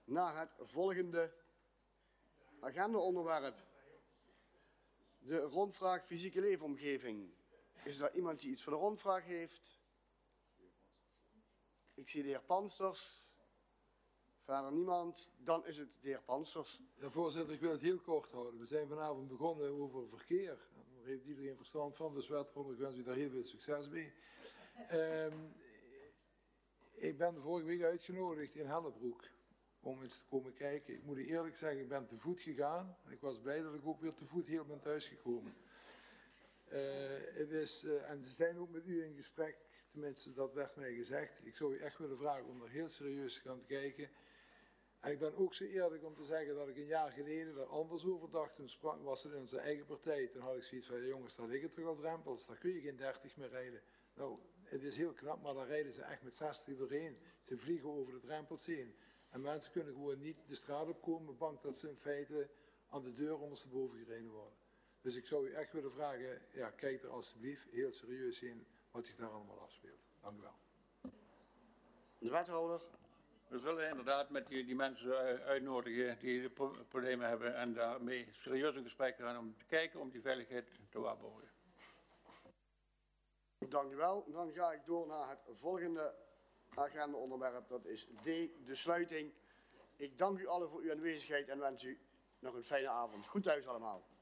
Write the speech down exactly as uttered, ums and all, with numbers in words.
naar het volgende agendaonderwerp. De rondvraag fysieke leefomgeving. Is er iemand die iets voor de rondvraag heeft? Ik zie de heer Pansters. Verder niemand. Dan is het de heer Pansters. Ja, voorzitter, ik wil het heel kort houden. We zijn vanavond begonnen over verkeer. Daar heeft iedereen verstand van, dus wethouder, ik wens u daar heel veel succes mee. Um, ik ben vorige week uitgenodigd in Hellebroek om eens te komen kijken. Ik moet u eerlijk zeggen, ik ben te voet gegaan. Ik was blij dat ik ook weer te voet heel ben thuisgekomen. Uh, het is, uh, en ze zijn ook met u in gesprek, tenminste dat werd mij gezegd. Ik zou u echt willen vragen om er heel serieus te gaan kijken. En ik ben ook zo eerlijk om te zeggen dat ik een jaar geleden er anders over dacht. Toen was het in onze eigen partij. Toen had ik zoiets van, ja, jongens, daar liggen toch al drempels. Daar kun je geen dertig meer rijden. Nou, het is heel knap, maar daar rijden ze echt met zestig doorheen. Ze vliegen over de drempels heen. En mensen kunnen gewoon niet de straat opkomen, bang dat ze in feite aan de deur ondersteboven gereden worden. Dus ik zou u echt willen vragen, ja, kijk er alsjeblieft heel serieus in wat zich daar allemaal afspeelt. Dank u wel. De wethouder. We zullen inderdaad met die, die mensen uitnodigen die problemen hebben en daarmee serieus in gesprek gaan om te kijken om die veiligheid te waarborgen. Dank u wel. Dan ga ik door naar het volgende agendaonderwerp. Dat is D, de sluiting. Ik dank u allen voor uw aanwezigheid en wens u nog een fijne avond. Goed thuis allemaal.